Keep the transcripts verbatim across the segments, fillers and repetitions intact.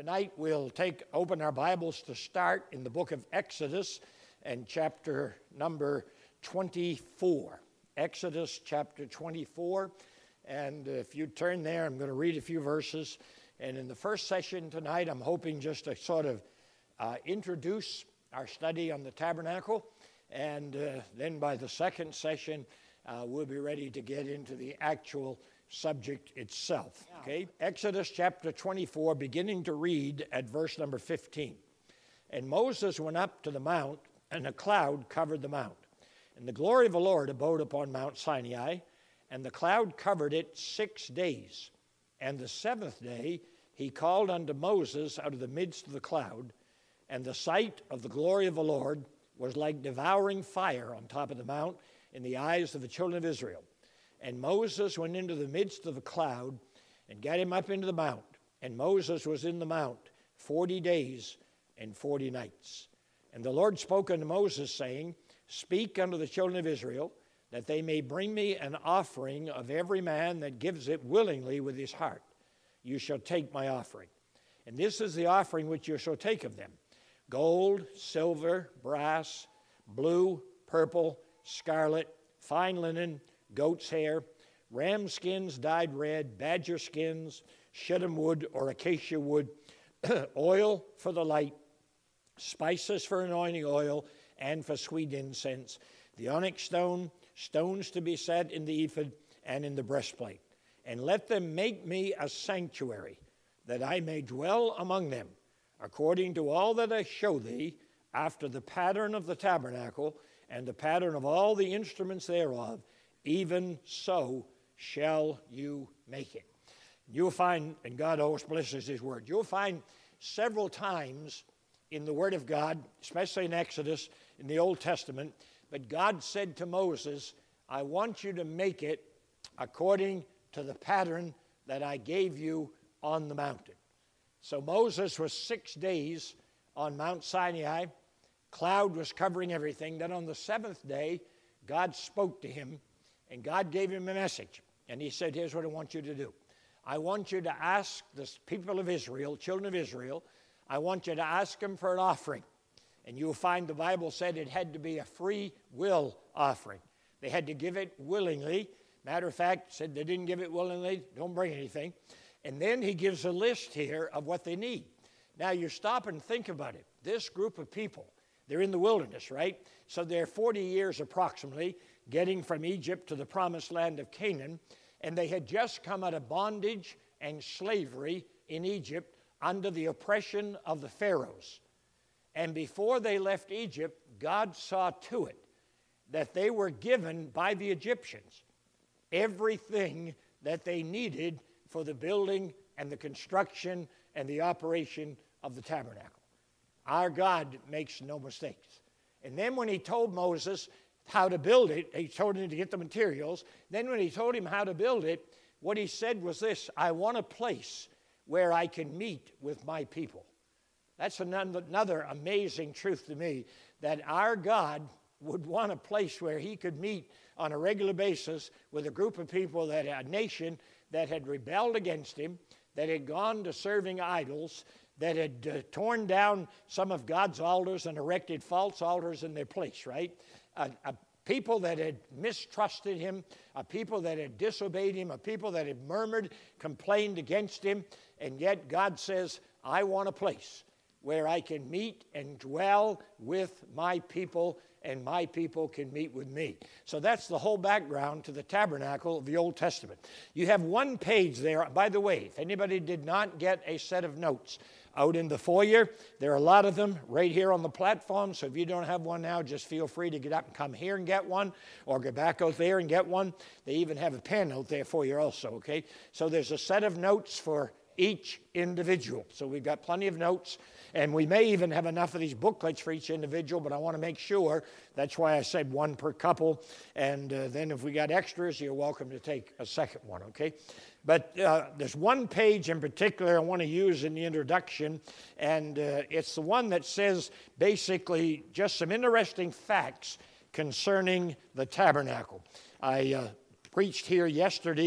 tonight we'll take open our Bibles to start in the book of Exodus and chapter number twenty-four. Exodus chapter twenty-four. And if you turn there, I'm going to read a few verses. And in the first session tonight, I'm hoping just to sort of uh, introduce our study on the tabernacle. And uh, then by the second session, uh, we'll be ready to get into the actual subject itself. Okay? Exodus chapter twenty-four, beginning to read at verse number fifteen. And Moses went up to the mount, and a cloud covered the mount. And the glory of the Lord abode upon Mount Sinai, and the cloud covered it six days. And the seventh day he called unto Moses out of the midst of the cloud, and the sight of the glory of the Lord was like devouring fire on top of the mount in the eyes of the children of Israel. And Moses went into the midst of the cloud and got him up into the mount. And Moses was in the mount forty days and forty nights. And the Lord spoke unto Moses, saying, Speak unto the children of Israel, that they may bring me an offering of every man that gives it willingly with his heart. You shall take my offering. And this is the offering which you shall take of them: gold, silver, brass, blue, purple, scarlet, fine linen, goat's hair, ram skins dyed red, badger skins, shittim wood or acacia wood, oil for the light, spices for anointing oil, and for sweet incense, the onyx stone, stones to be set in the ephod and in the breastplate. And let them make me a sanctuary, that I may dwell among them, according to all that I show thee, after the pattern of the tabernacle, and the pattern of all the instruments thereof, even so shall you make it. You'll find, and God always blesses his word, you'll find several times in the Word of God, especially in Exodus, in the Old Testament, but God said to Moses, I want you to make it according to the pattern that I gave you on the mountain. So Moses was six days on Mount Sinai. Cloud was covering everything. Then on the seventh day, God spoke to him, and God gave him a message. And he said, here's what I want you to do. I want you to ask the people of Israel, children of Israel, I want you to ask them for an offering. And you'll find the Bible said it had to be a free will offering. They had to give it willingly. Matter of fact, said they didn't give it willingly, don't bring anything. And then he gives a list here of what they need. Now you stop and think about it. This group of people, they're in the wilderness, right? So they're forty years approximately getting from Egypt to the promised land of Canaan. And they had just come out of bondage and slavery in Egypt under the oppression of the Pharaohs. And before they left Egypt, God saw to it that they were given by the Egyptians everything that they needed for the building and the construction and the operation of the tabernacle. Our God makes no mistakes. And then when he told Moses how to build it, he told him to get the materials. Then when he told him how to build it, what he said was this: I want a place where I can meet with my people. That's another amazing truth to me, that our God would want a place where he could meet on a regular basis with a group of people, that a nation that had rebelled against him, that had gone to serving idols, that had uh, torn down some of God's altars and erected false altars in their place, right? A, a people that had mistrusted him, a people that had disobeyed him, a people that had murmured, complained against him, and yet God says, I want a place where I can meet and dwell with my people, and my people can meet with me. So that's the whole background to the tabernacle of the Old Testament. You have one page there. By the way, if anybody did not get a set of notes out in the foyer, there are a lot of them right here on the platform. So if you don't have one now, just feel free to get up and come here and get one, or go back out there and get one. They even have a pen out there for you also, okay? So there's a set of notes for each individual. So we've got plenty of notes, and we may even have enough of these booklets for each individual, but I want to make sure. That's why I said one per couple, and uh, then if we got extras, you're welcome to take a second one, okay? But uh, there's one page in particular I want to use in the introduction, and uh, it's the one that says basically just some interesting facts concerning the tabernacle. I uh, preached here yesterday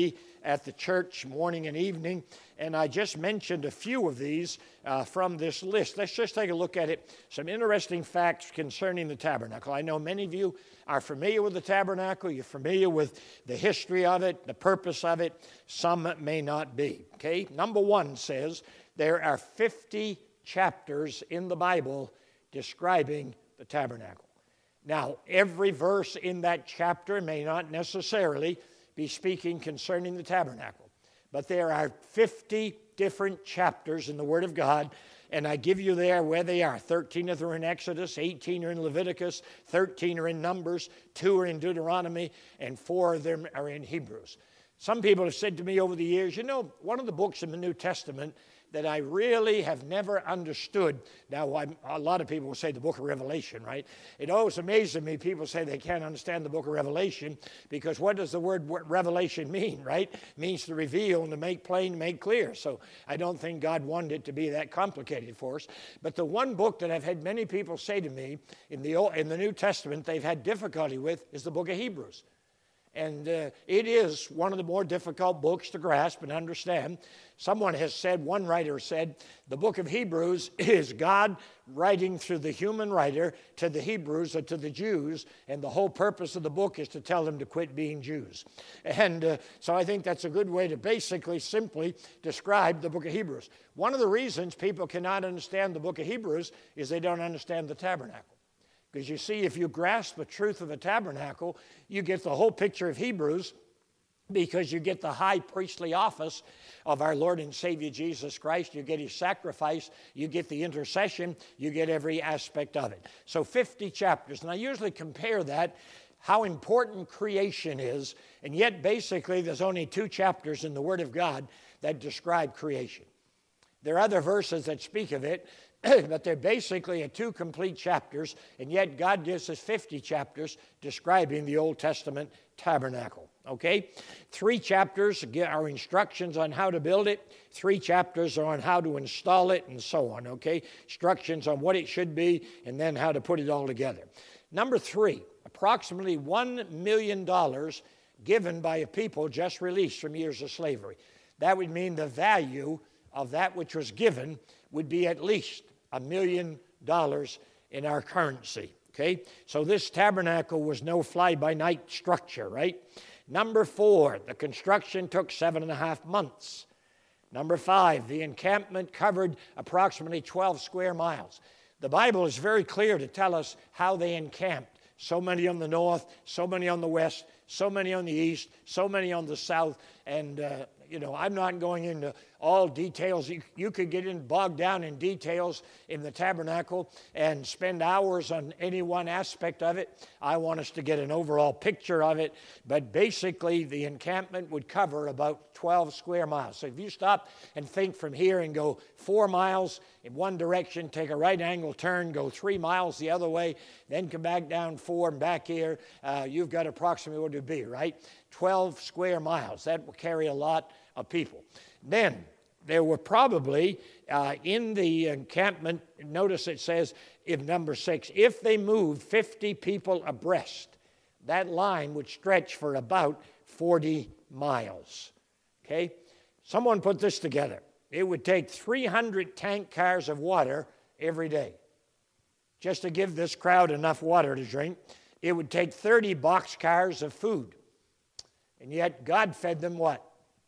at the church morning and evening, and I just mentioned a few of these uh, from this list. Let's just take a look at it. Some interesting facts concerning the tabernacle. I know many of you are familiar with the tabernacle. You're familiar with the history of it, the purpose of it. Some may not be. Okay, number one says there are fifty chapters in the Bible describing the tabernacle. Now, every verse in that chapter may not necessarily be speaking concerning the tabernacle, but there are fifty different chapters in the Word of God, and I give you there where they are. thirteen of them are in Exodus, eighteen are in Leviticus, thirteen are in Numbers, two are in Deuteronomy, and four of them are in Hebrews. Some people have said to me over the years, you know, one of the books in the New Testament that I really have never understood. Now, I'm, a lot of people will say the book of Revelation, right? It always amazes me, people say they can't understand the book of Revelation, because what does the word revelation mean, right? It means to reveal and to make plain, to make clear. So I don't think God wanted it to be that complicated for us. But the one book that I've had many people say to me in the, Old, in the New Testament they've had difficulty with is the book of Hebrews. And uh, it is one of the more difficult books to grasp and understand. Someone has said, one writer said, the book of Hebrews is God writing through the human writer to the Hebrews or to the Jews, and the whole purpose of the book is to tell them to quit being Jews. And uh, so I think that's a good way to basically simply describe the book of Hebrews. One of the reasons people cannot understand the book of Hebrews is they don't understand the tabernacle. Because you see, if you grasp the truth of the tabernacle, you get the whole picture of Hebrews, because you get the high priestly office of our Lord and Savior Jesus Christ. You get his sacrifice. You get the intercession. You get every aspect of it. So fifty chapters. And I usually compare that, how important creation is, and yet basically there's only two chapters in the Word of God that describe creation. There are other verses that speak of it, but they're basically two complete chapters, and yet God gives us fifty chapters describing the Old Testament tabernacle, okay? Three chapters are instructions on how to build it. Three chapters are on how to install it, and so on, okay? Instructions on what it should be, and then how to put it all together. Number three, approximately one million dollars given by a people just released from years of slavery. That would mean the value of that which was given would be at least a million dollars in our currency, okay? So this tabernacle was no fly-by-night structure, right? Number four, the construction took seven and a half months. Number five, the encampment covered approximately twelve square miles. The Bible is very clear to tell us how they encamped. So many on the north, so many on the west, so many on the east, so many on the south, and uh, you know, I'm not going into all details. You, you could get in, bogged down in details in the tabernacle and spend hours on any one aspect of it. I want us to get an overall picture of it. But basically, the encampment would cover about twelve square miles. So if you stop and think from here and go four miles in one direction, take a right angle turn, go three miles the other way, then come back down four and back here, uh, you've got approximately what it would be, right? twelve square miles. That will carry a lot of people. Then there were probably uh, in the encampment, notice it says in number six, if they moved fifty people abreast, that line would stretch for about forty miles. Okay? Someone put this together. It would take three hundred tank cars of water every day. Just to give this crowd enough water to drink, it would take thirty box cars of food. And yet God fed them what?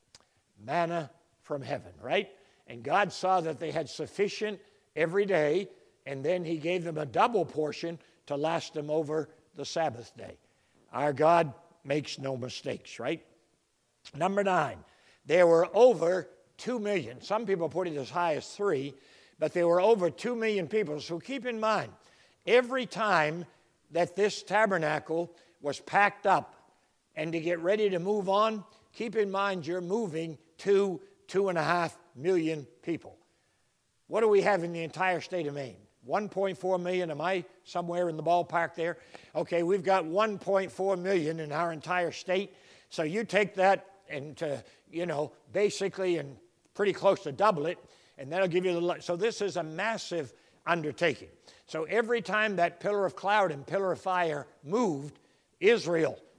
Manna from heaven, right? And God saw that they had sufficient every day, and then he gave them a double portion to last them over the Sabbath day. Our God makes no mistakes, right? Number nine, there were over two million. Some people put it as high as three, but there were over two million people. So keep in mind, every time that this tabernacle was packed up and to get ready to move on, keep in mind you're moving two, two and a half million people. What do we have in the entire state of Maine? one point four million, am I somewhere in the ballpark there? Okay, we've got one point four million in our entire state. So you take that and, uh, you know, basically and pretty close to double it, and that'll give you the, so this is a massive undertaking. So every time that pillar of cloud and pillar of fire moved, Israel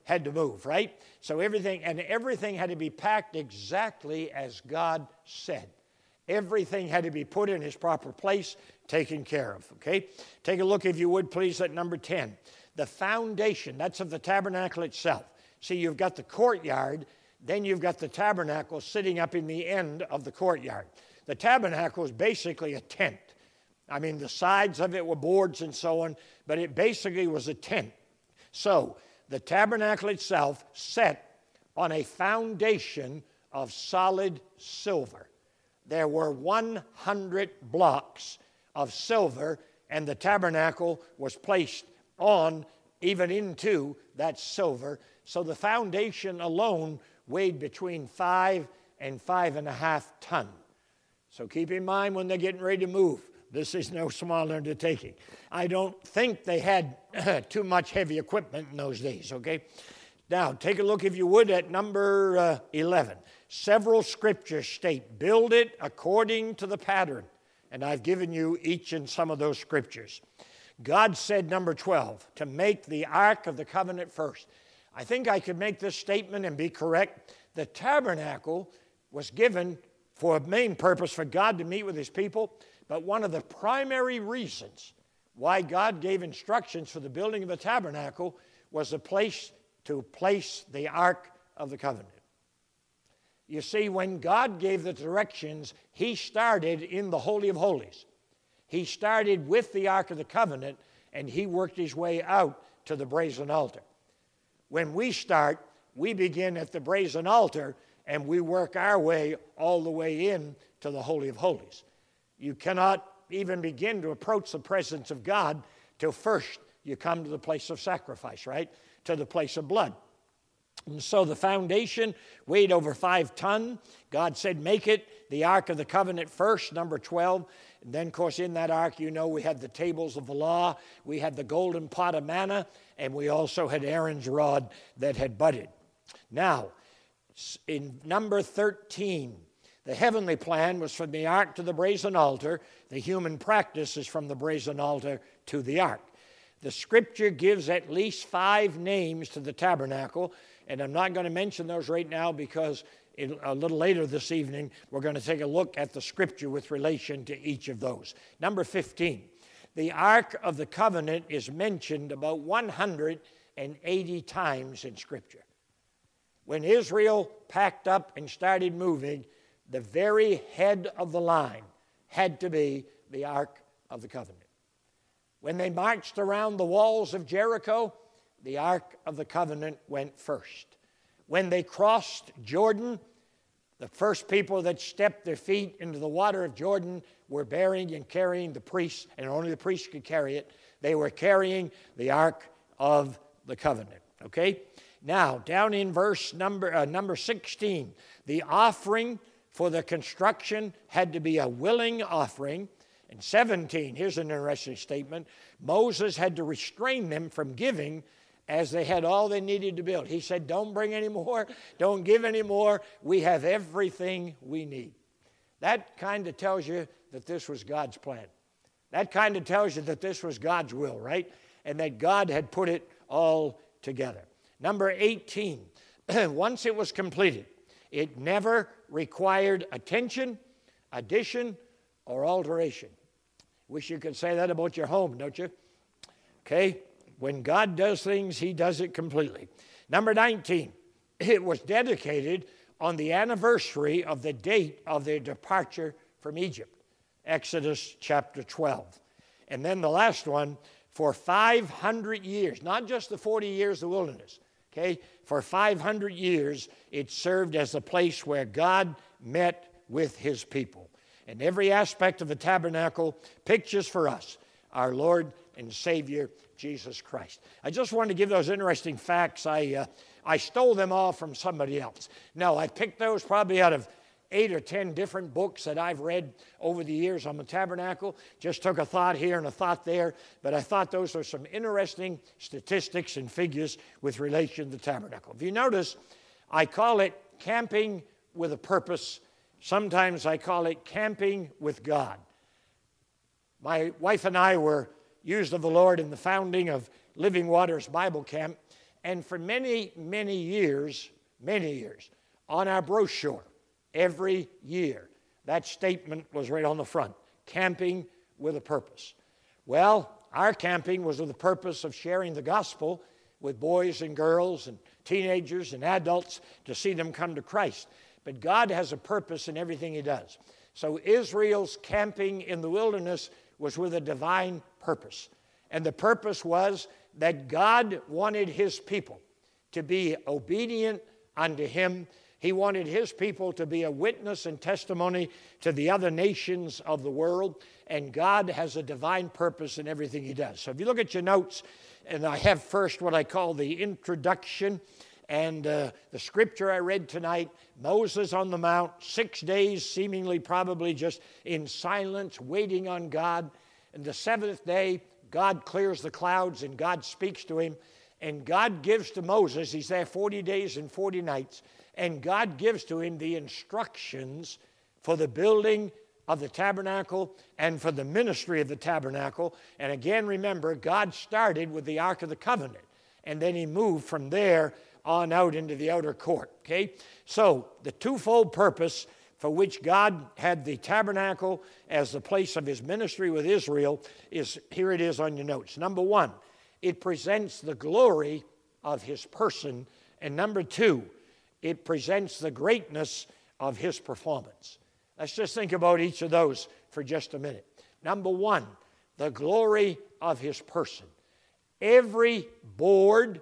had to move, right? So everything, and everything had to be packed exactly as God said. Everything had to be put in its proper place, taken care of, okay? Take a look, if you would, please, at number ten. The foundation, that's of the tabernacle itself. See, you've got the courtyard, then you've got the tabernacle sitting up in the end of the courtyard. The tabernacle is basically a tent. I mean, the sides of it were boards and so on, but it basically was a tent. So, the tabernacle itself set on a foundation of solid silver. There were one hundred blocks of silver, and the tabernacle was placed on, even into, that silver. So the foundation alone weighed between five and five and a half ton. So keep in mind when they're getting ready to move, this is no small undertaking. I don't think they had too much heavy equipment in those days, okay? Now, take a look, if you would, at number uh, eleven. Several scriptures state, build it according to the pattern. And I've given you each in some of those scriptures. God said, number twelve, to make the Ark of the Covenant first. I think I could make this statement and be correct. The tabernacle was given for a main purpose for God to meet with his people. But one of the primary reasons why God gave instructions for the building of the tabernacle was a place to place the Ark of the Covenant. You see, when God gave the directions, he started in the Holy of Holies. He started with the Ark of the Covenant, and he worked his way out to the brazen altar. When we start, we begin at the brazen altar, and we work our way all the way in to the Holy of Holies. You cannot even begin to approach the presence of God till first you come to the place of sacrifice, right? To the place of blood. And so the foundation weighed over five ton. God said, make it the Ark of the Covenant first, number twelve. And then, of course, in that ark, you know, we had the tables of the law, we had the golden pot of manna, and we also had Aaron's rod that had budded. Now, in number thirteen, the heavenly plan was from the ark to the brazen altar. The human practice is from the brazen altar to the ark. The scripture gives at least five names to the tabernacle, and I'm not going to mention those right now because in, a little later this evening we're going to take a look at the scripture with relation to each of those. Number fifteen, the Ark of the Covenant is mentioned about one hundred eighty times in scripture. When Israel packed up and started moving, the very head of the line had to be the Ark of the Covenant. When they marched around the walls of Jericho, the Ark of the Covenant went first. When they crossed Jordan, the first people that stepped their feet into the water of Jordan were bearing and carrying the priests, and only the priests could carry it. They were carrying the Ark of the Covenant, okay? Now, down in verse number, uh, number sixteen, the offering for the construction had to be a willing offering. And seventeen, here's an interesting statement. Moses had to restrain them from giving as they had all they needed to build. He said, don't bring any more, don't give any more. We have everything we need. That kind of tells you that this was God's plan. That kind of tells you that this was God's will, right? And that God had put it all together. Number eighteen, once it was completed, it never required attention, addition, or alteration. Wish you could say that about your home, don't you? Okay? When God does things, he does it completely. Number nineteen, it was dedicated on the anniversary of the date of their departure from Egypt. Exodus chapter twelve. And then the last one, for five hundred years, not just the forty years of the wilderness, okay? For five hundred years, it served as a place where God met with his people. And every aspect of the tabernacle pictures for us our Lord and Savior, Jesus Christ. I just wanted to give those interesting facts. I, uh, I stole them all from somebody else. No, I picked those probably out of eight or ten different books that I've read over the years on the tabernacle. Just took a thought here and a thought there, but I thought those are some interesting statistics and figures with relation to the tabernacle. If you notice, I call it camping with a purpose. Sometimes I call it camping with God. My wife and I were used of the Lord in the founding of Living Waters Bible Camp, And for many, many years, many years, on our brochure, every year, that statement was right on the front, camping with a purpose. Well, our camping was with the purpose of sharing the gospel with boys and girls and teenagers and adults to see them come to Christ. But God has a purpose in everything he does. So Israel's camping in the wilderness was with a divine purpose. And the purpose was that God wanted his people to be obedient unto him. He wanted his people to be a witness and testimony to the other nations of the world. And God has a divine purpose in everything he does. So if you look at your notes, and I have first what I call the introduction, and uh, the scripture I read tonight, Moses on the mount, six days seemingly probably just in silence, waiting on God. And the seventh day, God clears the clouds and God speaks to him. And God gives to Moses, he's there forty days and forty nights, and God gives to him the instructions for the building of the tabernacle and for the ministry of the tabernacle. And again, remember, God started with the Ark of the Covenant, and then he moved from there on out into the outer court, okay? So the twofold purpose for which God had the tabernacle as the place of his ministry with Israel is, here it is on your notes. Number one, it presents the glory of his person. And number two, it presents the greatness of his performance. Let's just think about each of those for just a minute. Number one, the glory of his person. Every board,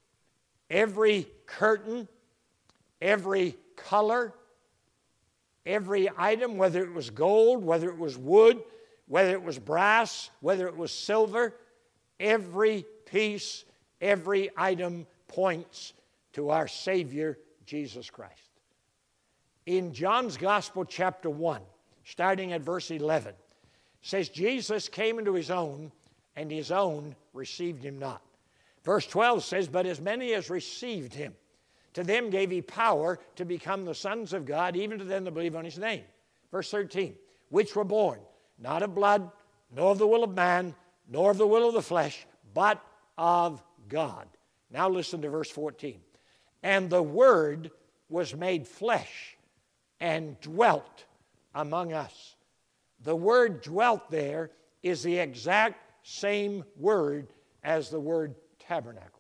every curtain, every color, every item, whether it was gold, whether it was wood, whether it was brass, whether it was silver, every piece, every item points to our Savior, Jesus Christ. In John's Gospel, chapter one, starting at verse eleven, says, Jesus came into his own, and his own received him not. Verse twelve says, but as many as received him, to them gave he power to become the sons of God, even to them that believe on his name. Verse thirteen, which were born, not of blood, nor of the will of man, nor of the will of the flesh, but of God. Now listen to verse fourteen. And the Word was made flesh and dwelt among us. The word dwelt there is the exact same word as the word tabernacle.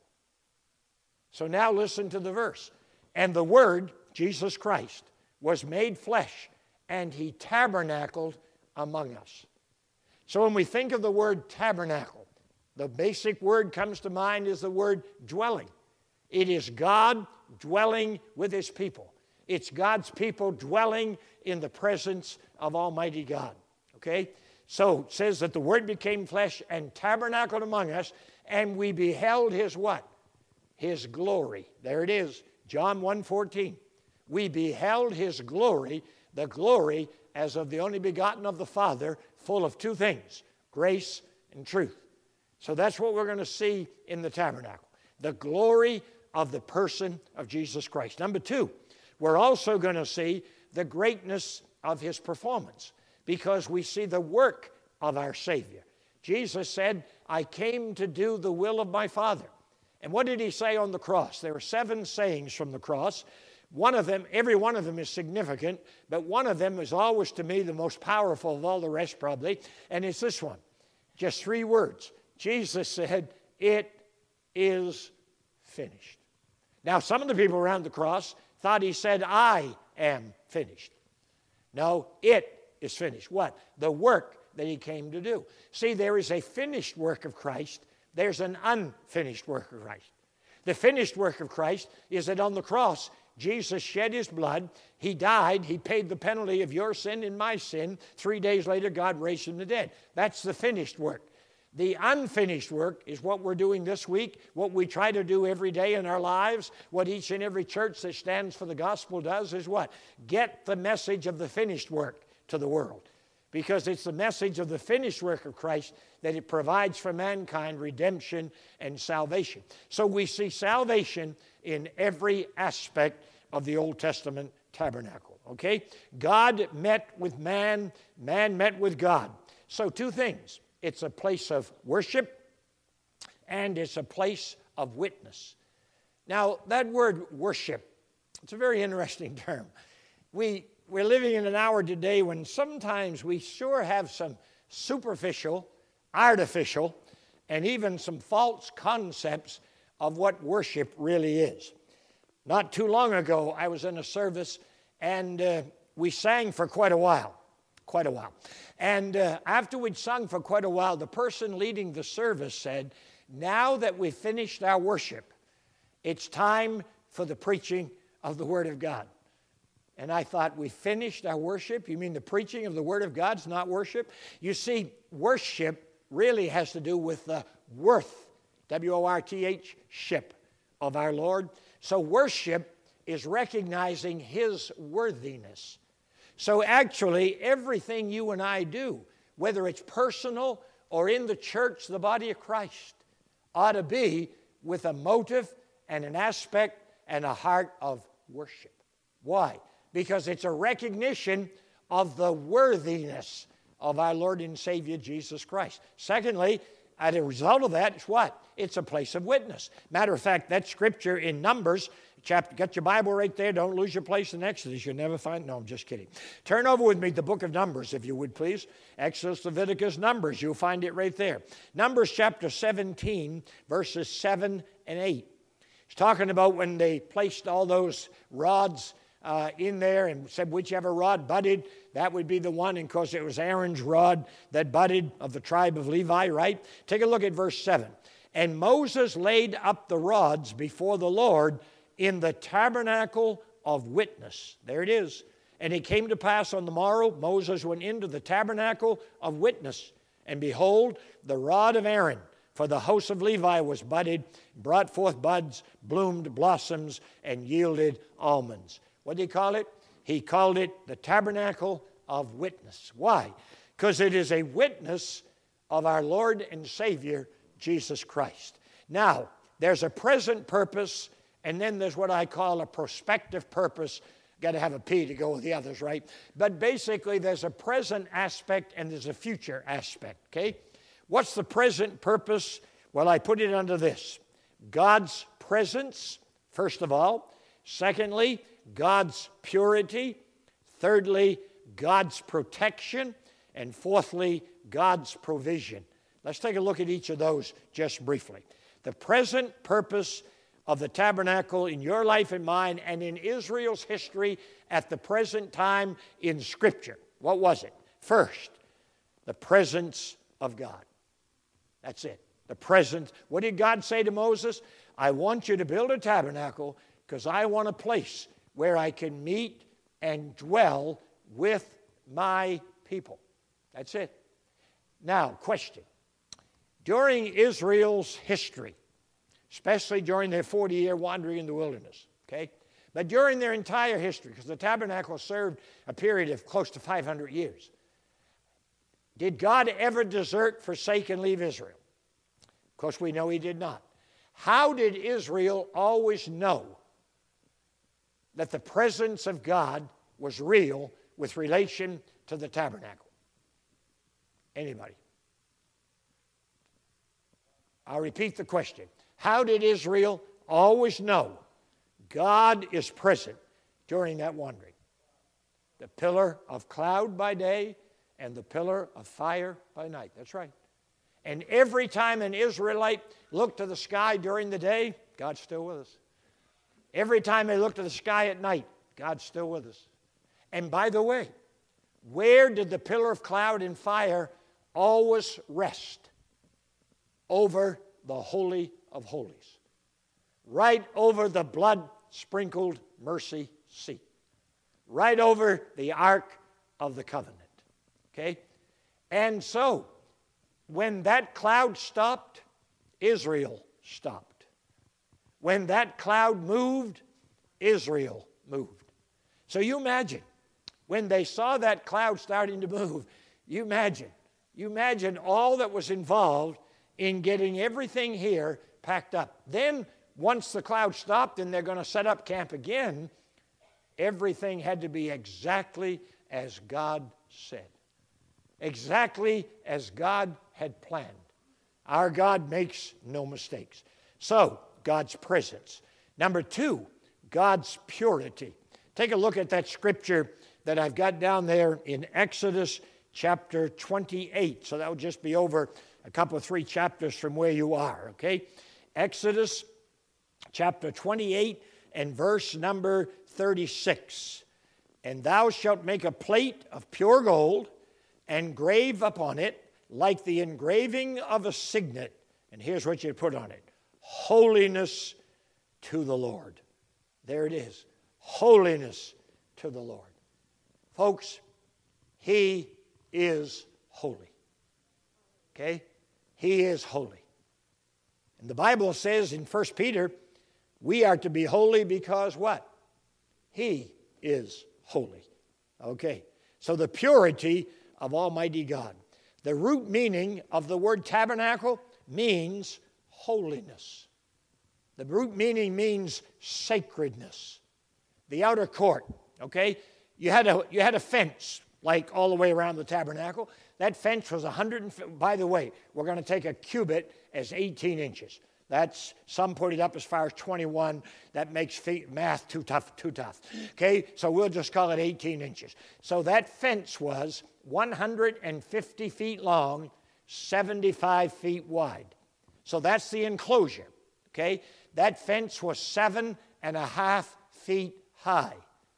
So now listen to the verse. And the Word, Jesus Christ, was made flesh, and he tabernacled among us. So when we think of the word tabernacle, the basic word comes to mind is the word dwelling. It is God dwelling with his people. It's God's people dwelling in the presence of Almighty God. Okay? So it says that the Word became flesh and tabernacled among us, and we beheld his what? His glory. There it is, John one fourteen. We beheld his glory, the glory as of the only begotten of the Father, full of two things, grace and truth. So that's what we're going to see in the tabernacle, the glory of the person of Jesus Christ. Number two, we're also going to see the greatness of his performance, because we see the work of our Savior. Jesus said, I came to do the will of my Father. And what did he say on the cross? There are seven sayings from the cross. One of them, every one of them is significant, but one of them is always to me the most powerful of all the rest probably, and it's this one. Just three words. Jesus said, it is finished. Now, some of the people around the cross thought he said, I am finished. No, it is finished. What? The work that he came to do. See, there is a finished work of Christ. There's an unfinished work of Christ. The finished work of Christ is that on the cross, Jesus shed his blood. He died. He paid the penalty of your sin and my sin. Three days later, God raised him from the dead. That's the finished work. The unfinished work is what we're doing this week, what we try to do every day in our lives, what each and every church that stands for the gospel does is what? Get the message of the finished work to the world. Because it's the message of the finished work of Christ that it provides for mankind redemption and salvation. So we see salvation in every aspect of the Old Testament tabernacle, okay? God met with man, man met with God. So two things. It's a place of worship, and it's a place of witness. Now, that word worship, it's a very interesting term. We, we're living in an hour today when sometimes we sure have some superficial, artificial, and even some false concepts of what worship really is. Not too long ago, I was in a service, and uh, we sang for quite a while, quite a while. And uh, after we'd sung for quite a while, the person leading the service said, now that we've finished our worship, it's time for the preaching of the Word of God. And I thought, we finished our worship? You mean the preaching of the Word of God's not worship? You see, worship really has to do with the worth, W O R T H, ship of our Lord. So worship is recognizing His worthiness. So actually, everything you and I do, whether it's personal or in the church, the body of Christ, ought to be with a motive and an aspect and a heart of worship. Why? Because it's a recognition of the worthiness of our Lord and Savior Jesus Christ. Secondly, as a result of that, it's what? It's a place of witness. Matter of fact, that scripture in Numbers, chapter, got your Bible right there. Don't lose your place in Exodus. You'll never find, no, I'm just kidding. Turn over with me to the book of Numbers, if you would, please. Exodus, Leviticus, Numbers. You'll find it right there. Numbers chapter seventeen, verses seven and eight. It's talking about when they placed all those rods uh, in there and said whichever rod budded, that would be the one. And of course, it was Aaron's rod that budded of the tribe of Levi, right? Take a look at verse seven. And Moses laid up the rods before the Lord in the tabernacle of witness. There it is. And it came to pass on the morrow, Moses went into the tabernacle of witness. And behold, the rod of Aaron for the house of Levi was budded, brought forth buds, bloomed blossoms, and yielded almonds. What did he call it? He called it the tabernacle of witness. Why? Because it is a witness of our Lord and Savior, Jesus Christ. Now, there's a present purpose, and then there's what I call a prospective purpose. Got to have a P to go with the others, right? But basically, there's a present aspect and there's a future aspect, okay? What's the present purpose? Well, I put it under this. God's presence, first of all. Secondly, God's purity. Thirdly, God's protection. And fourthly, God's provision. Let's take a look at each of those just briefly. The present purpose of the tabernacle in your life and mine and in Israel's history at the present time in Scripture. What was it? First, the presence of God. That's it. The presence. What did God say to Moses? I want you to build a tabernacle because I want a place where I can meet and dwell with my people. That's it. Now, question. During Israel's history, especially during their forty-year wandering in the wilderness, okay? But during their entire history, because the tabernacle served a period of close to five hundred years, did God ever desert, forsake, and leave Israel? Of course, we know He did not. How did Israel always know that the presence of God was real with relation to the tabernacle? Anybody? I'll repeat the question. How did Israel always know God is present during that wandering? The pillar of cloud by day and the pillar of fire by night. That's right. And every time an Israelite looked to the sky during the day, God's still with us. Every time they looked to the sky at night, God's still with us. And by the way, where did the pillar of cloud and fire always rest? Over the Holy of Holies. Right over the blood-sprinkled mercy seat. Right over the Ark of the Covenant. Okay? And so, when that cloud stopped, Israel stopped. When that cloud moved, Israel moved. So you imagine, when they saw that cloud starting to move, you imagine, you imagine all that was involved in getting everything here packed up. Then, once the cloud stopped and they're going to set up camp again, everything had to be exactly as God said. Exactly as God had planned. Our God makes no mistakes. So, God's presence. Number two, God's purity. Take a look at that scripture that I've got down there in Exodus chapter twenty-eight. So that will just be over a couple of three chapters from where you are, okay? Exodus chapter twenty-eight and verse number thirty-six. And thou shalt make a plate of pure gold, and grave upon it like the engraving of a signet. And here's what you put on it: holiness to the Lord. There it is. Holiness to the Lord. Folks, He is holy. Okay? He is holy. And the Bible says in First Peter, we are to be holy because what? He is holy. Okay. So the purity of Almighty God. The root meaning of the word tabernacle means holiness. The root meaning means sacredness. The outer court, okay? You had a, you had a fence, like all the way around the tabernacle. That fence was one hundred, and, by the way, we're going to take a cubit as eighteen inches. That's, some put it up as far as twenty-one. That makes feet, math too tough, too tough. Okay, so we'll just call it eighteen inches. So that fence was one hundred fifty feet long, seventy-five feet wide. So that's the enclosure, okay? That fence was seven and a half feet high.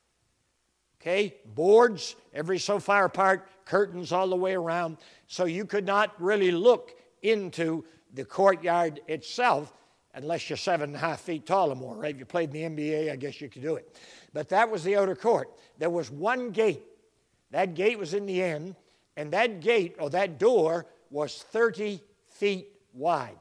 Okay, boards every so far apart, curtains all the way around, so you could not really look into the courtyard itself unless you're seven and a half feet tall or more, right? If you played in the N B A, I guess you could do it. But that was the outer court. There was one gate. That gate was in the end, and that gate, or that door, was thirty feet wide.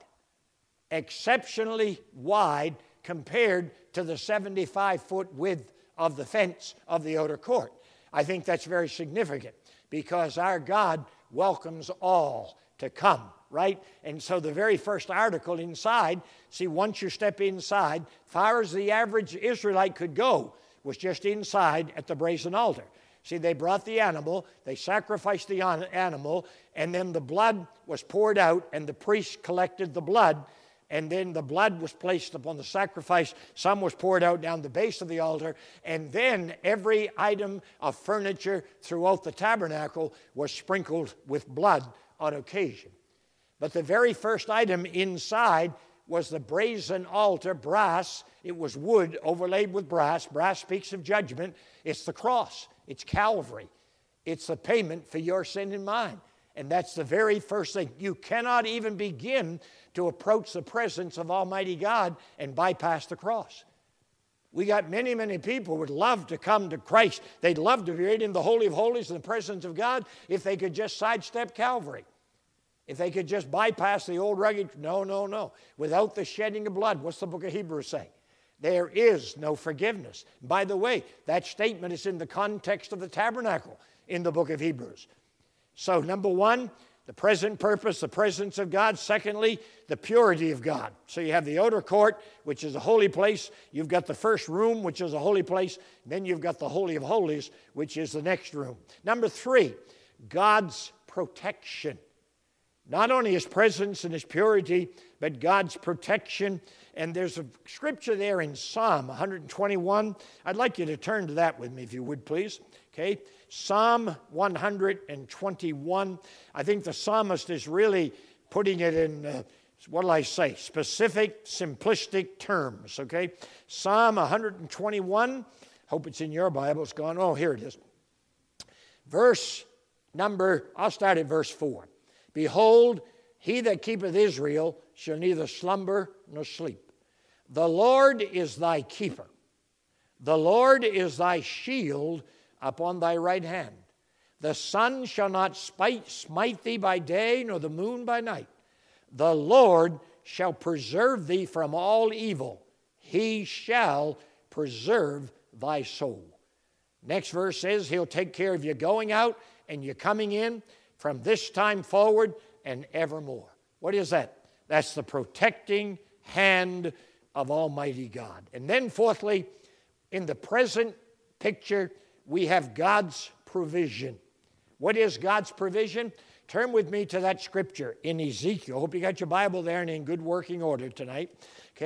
Exceptionally wide compared to the seventy-five foot width of the fence of the outer court. I think that's very significant because our God welcomes all to come, right? And so the very first article inside, see, once you step inside, far as the average Israelite could go was just inside at the brazen altar. See, they brought the animal, they sacrificed the animal, and then the blood was poured out, and the priest collected the blood, and then the blood was placed upon the sacrifice. Some was poured out down the base of the altar, and then every item of furniture throughout the tabernacle was sprinkled with blood on occasion. But the very first item inside was the brazen altar, brass. It was wood overlaid with brass. Brass speaks of judgment. It's the cross. It's Calvary. It's the payment for your sin and mine. And that's the very first thing. You cannot even begin to approach the presence of Almighty God and bypass the cross. We got many, many people who would love to come to Christ. They'd love to be right in the Holy of Holies in the presence of God if they could just sidestep Calvary. If they could just bypass the old rugged, no, no, no. Without the shedding of blood, what's the book of Hebrews say? There is no forgiveness. By the way, that statement is in the context of the tabernacle in the book of Hebrews. So, number one, the present purpose, the presence of God. Secondly, the purity of God. So you have the outer court, which is a holy place. You've got the first room, which is a holy place. Then you've got the Holy of Holies, which is the next room. Number three, God's protection. Not only His presence and His purity, but God's protection. And there's a scripture there in Psalm one twenty-one. I'd like you to turn to that with me, if you would, please. Okay, Psalm one twenty-one. I think the psalmist is really putting it in, uh, what will I say, specific, simplistic terms, okay? Psalm one twenty-one. Hope it's in your Bible. It's gone. Oh, here it is. Verse number, I'll start at verse four. Behold, he that keepeth Israel shall neither slumber nor sleep. The Lord is thy keeper. The Lord is thy shield upon thy right hand. The sun shall not spite, smite thee by day, nor the moon by night. The Lord shall preserve thee from all evil. He shall preserve thy soul. Next verse says, He'll take care of you going out and you coming in from this time forward and evermore. What is that? That's the protecting hand of Almighty God. And then fourthly, in the present picture, we have God's provision. What is God's provision? Turn with me to that scripture in Ezekiel. Hope you got your Bible there and in good working order tonight. Okay,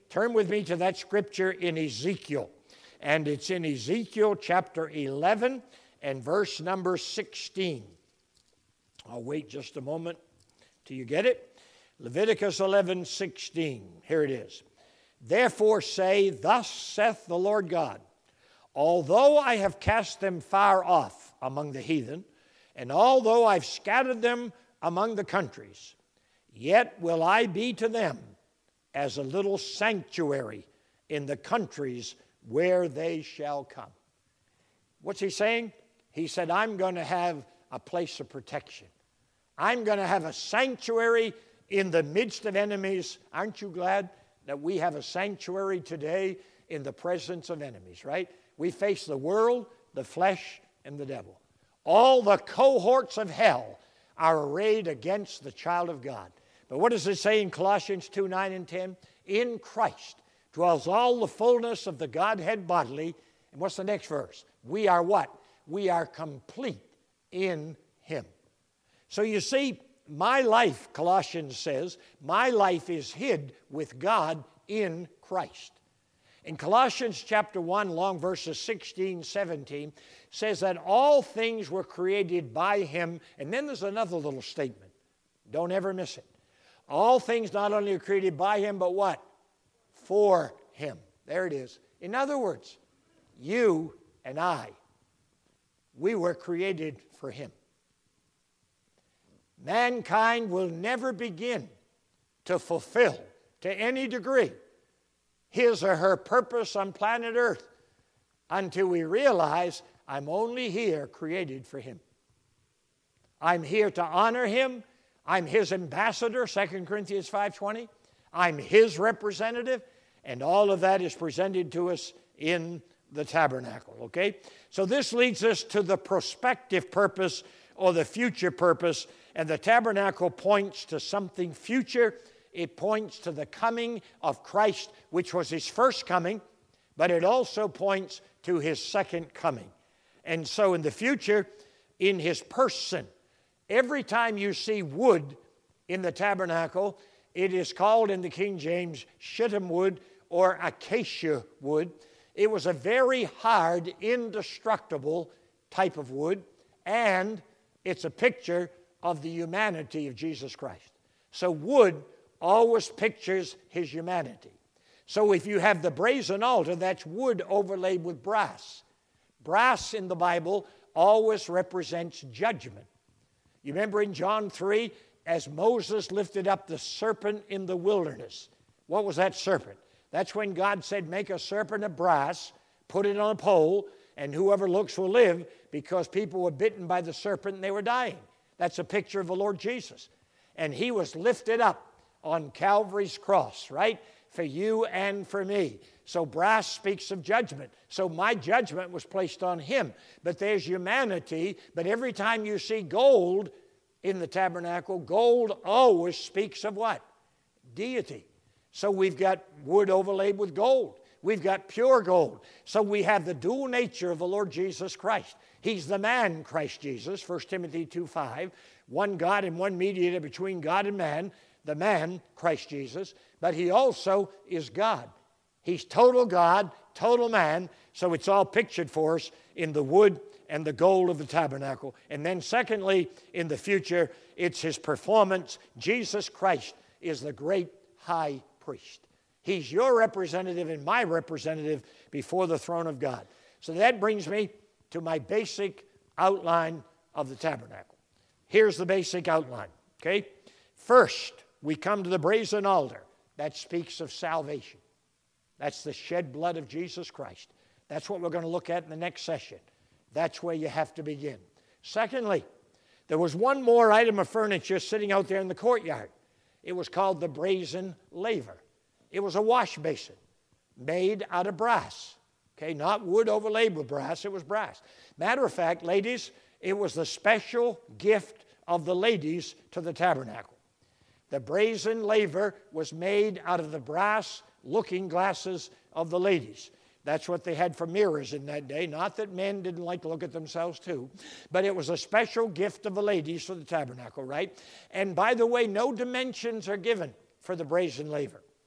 turn with me to that scripture in Ezekiel. And it's in Ezekiel chapter eleven and verse number sixteen. I'll wait just a moment till you get it. Leviticus eleven sixteen. Here it is. Therefore say, thus saith the Lord God, although I have cast them far off among the heathen, and although I've scattered them among the countries, yet will I be to them as a little sanctuary in the countries where they shall come. What's he saying? He said, I'm going to have a place of protection. I'm going to have a sanctuary in the midst of enemies. Aren't you glad that we have a sanctuary today in the presence of enemies, right? We face the world, the flesh, and the devil. All the cohorts of hell are arrayed against the child of God. But what does it say in Colossians two, nine and ten? In Christ dwells all the fullness of the Godhead bodily. And what's the next verse? We are what? We are complete in Him. So you see, my life, Colossians says, my life is hid with God in Christ. In Colossians chapter one, along verses sixteen, seventeen, says that all things were created by Him. And then there's another little statement. Don't ever miss it. All things not only are created by Him, but what? For Him. There it is. In other words, you and I, we were created for Him. Mankind will never begin to fulfill, to any degree, his or her purpose on planet Earth until we realize I'm only here created for Him. I'm here to honor Him. I'm His ambassador, Second Corinthians five twenty. I'm His representative, and all of that is presented to us in the tabernacle, okay? So this leads us to the prospective purpose or the future purpose, and the tabernacle points to something future. It points to the coming of Christ, which was His first coming, but it also points to His second coming. And so in the future, in His person, every time you see wood in the tabernacle, it is called in the King James shittim wood or acacia wood. It was a very hard, indestructible type of wood, and it's a picture of the humanity of Jesus Christ. So wood always pictures His humanity. So if you have the brazen altar, that's wood overlaid with brass. Brass in the Bible always represents judgment. You remember in John three, as Moses lifted up the serpent in the wilderness, what was that serpent? That's when God said, make a serpent of brass, put it on a pole, and whoever looks will live, because people were bitten by the serpent and they were dying. That's a picture of the Lord Jesus. And He was lifted up on Calvary's cross, right? For you and for me. So brass speaks of judgment. So my judgment was placed on Him. But there's humanity. But every time you see gold in the tabernacle, gold always speaks of what? Deity. So we've got wood overlaid with gold. We've got pure gold. So we have the dual nature of the Lord Jesus Christ. He's the man, Christ Jesus, First Timothy two five. One God and one mediator between God and man. The man, Christ Jesus. But He also is God. He's total God, total man. So it's all pictured for us in the wood and the gold of the tabernacle. And then secondly, in the future, it's His performance. Jesus Christ is the great high priest. He's your representative and my representative before the throne of God. So that brings me to my basic outline of the tabernacle. Here's the basic outline, okay? First, we come to the brazen altar. That speaks of salvation. That's the shed blood of Jesus Christ. That's what we're going to look at in the next session. That's where you have to begin. Secondly, there was one more item of furniture sitting out there in the courtyard. It was called the brazen laver. It was a wash basin made out of brass. Okay, not wood overlaid with brass, it was brass. Matter of fact, ladies, it was the special gift of the ladies to the tabernacle. The brazen laver was made out of the brass looking glasses of the ladies. That's what they had for mirrors in that day. Not that men didn't like to look at themselves too, but it was a special gift of the ladies for the tabernacle, right? And by the way, no dimensions are given for the brazen laver.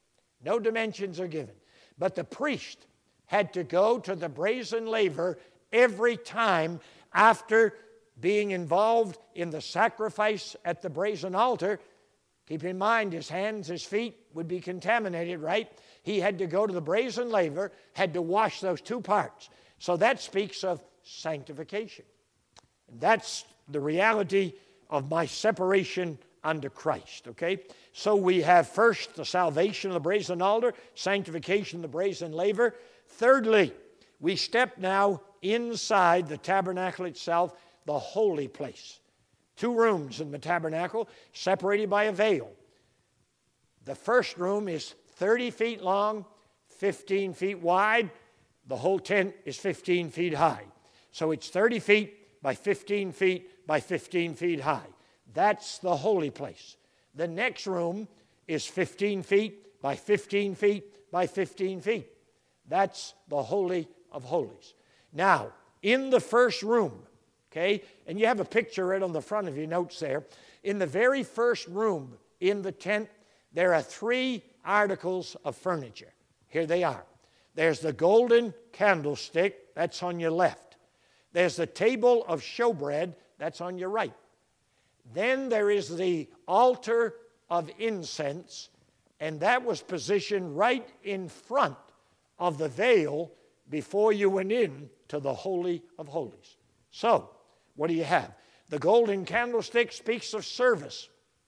No dimensions are given. But the priest had to go to the brazen laver every time after being involved in the sacrifice at the brazen altar. Keep in mind, his hands, his feet would be contaminated, right? He had to go to the brazen laver, had to wash those two parts. So that speaks of sanctification. And that's the reality of my separation unto Christ, okay? So we have first the salvation of the brazen altar, sanctification of the brazen laver. Thirdly, we step now inside the tabernacle itself, the holy place. Two rooms in the tabernacle, separated by a veil. The first room is thirty feet long, fifteen feet wide. The whole tent is fifteen feet high. So it's thirty feet by fifteen feet by fifteen feet high. That's the holy place. The next room is fifteen feet by fifteen feet by fifteen feet. That's the Holy of Holies. Now, in the first room, okay, and you have a picture right on the front of your notes there. In the very first room in the tent, there are three articles of furniture. Here they are. There's the golden candlestick, that's on your left. There's the table of showbread, that's on your right. Then there is the altar of incense, and that was positioned right in front of the veil before you went in to the Holy of Holies. So, what do you have? The golden candlestick speaks of service.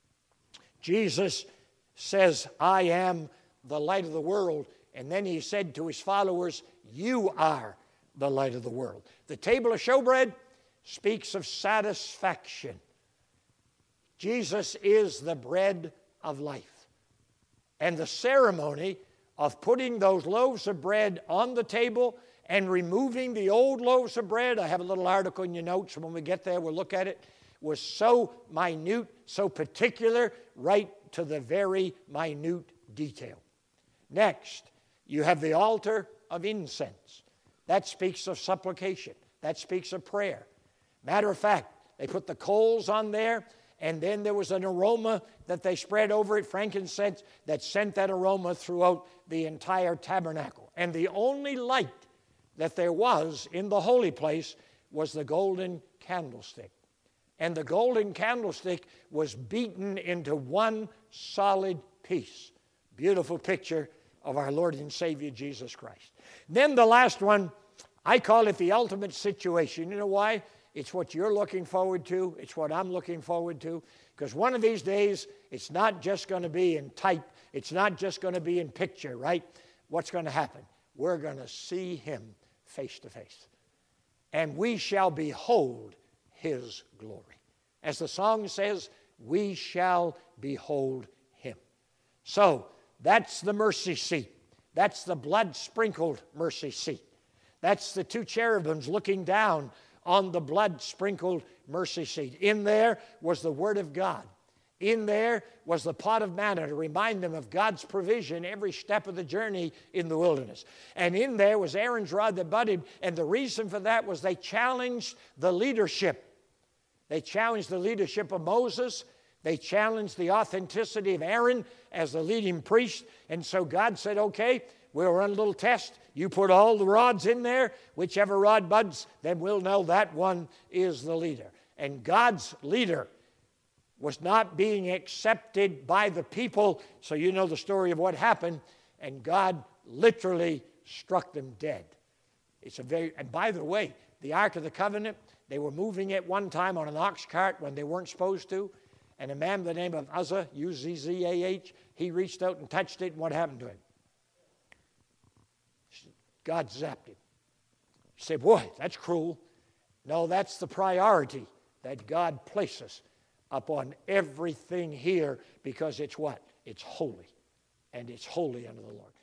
Jesus says, I am the light of the world. And then he said to his followers, you are the light of the world. The table of showbread speaks of satisfaction. Jesus is the bread of life. And the ceremony of putting those loaves of bread on the table and removing the old loaves of bread, I have a little article in your notes, and when we get there we'll look at it, was so minute, so particular, right to the very minute detail. Next, you have the altar of incense. That speaks of supplication. That speaks of prayer. Matter of fact, they put the coals on there, and then there was an aroma that they spread over it, frankincense, that sent that aroma throughout the entire tabernacle. And the only light that there was in the holy place was the golden candlestick. And the golden candlestick was beaten into one solid piece. Beautiful picture of our Lord and Savior Jesus Christ. Then the last one, I call it the ultimate situation. You know why? It's what you're looking forward to. It's what I'm looking forward to. Because one of these days, it's not just going to be in type. It's not just going to be in picture, right? What's going to happen? We're going to see him face to face. And we shall behold his glory. As the song says, we shall behold him. So, that's the mercy seat. That's the blood-sprinkled mercy seat. That's the two cherubims looking down on the blood-sprinkled mercy seat. In there was the Word of God. In there was the pot of manna to remind them of God's provision every step of the journey in the wilderness. And in there was Aaron's rod that budded, and the reason for that was they challenged the leadership. They challenged the leadership of Moses. They challenged the authenticity of Aaron as the leading priest. And so God said, okay, we'll run a little test. You put all the rods in there. Whichever rod buds, then we'll know that one is the leader. And God's leader was not being accepted by the people. So you know the story of what happened. And God literally struck them dead. It's a very, and by the way, the Ark of the Covenant, they were moving it one time on an ox cart when they weren't supposed to. And a man by the name of Uzzah, U Z Z A H, he reached out and touched it, and what happened to him? God zapped him. You say, boy, that's cruel. No, that's the priority that God places upon everything here, because it's what? It's holy. And it's holy unto the Lord.